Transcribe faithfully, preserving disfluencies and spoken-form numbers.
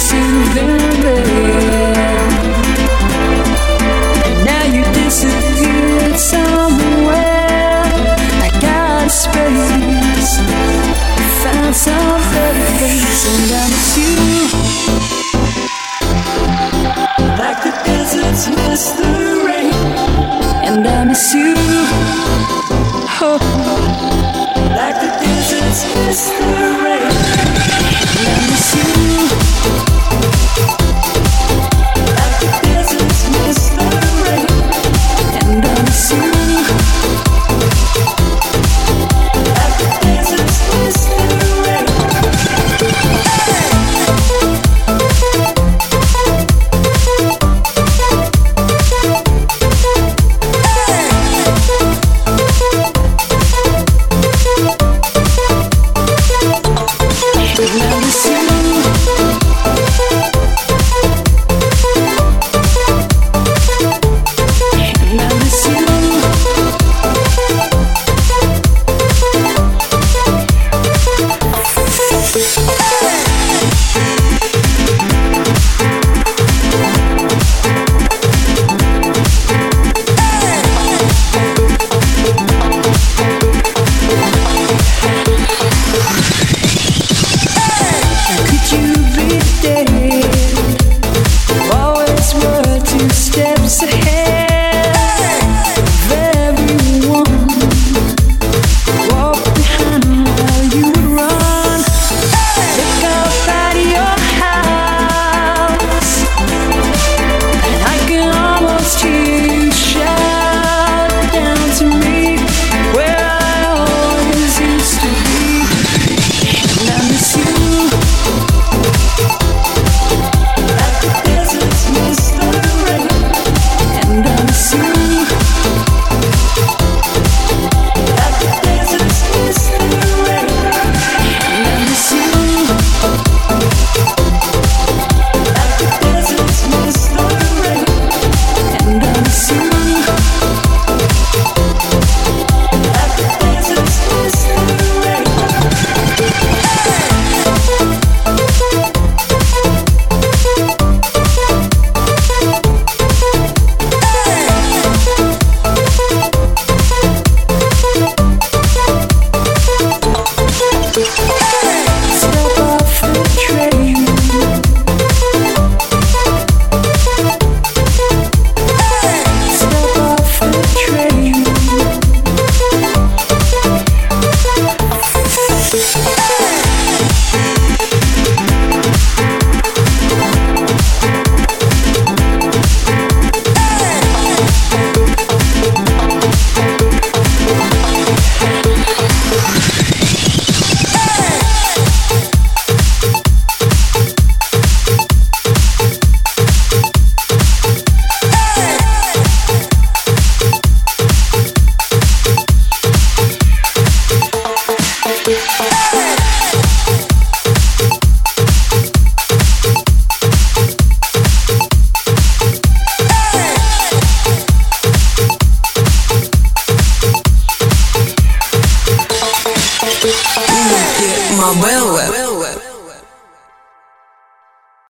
soothing bed. And now you disappeared somewhere. I got a space, found some better place, and I miss you. Like the deserts miss the rain, and I miss you. Oh, like the deserts miss the rain, and I miss you. Like the deserts miss the rain, and I miss you. Like the deserts miss the rain. My well, well, well.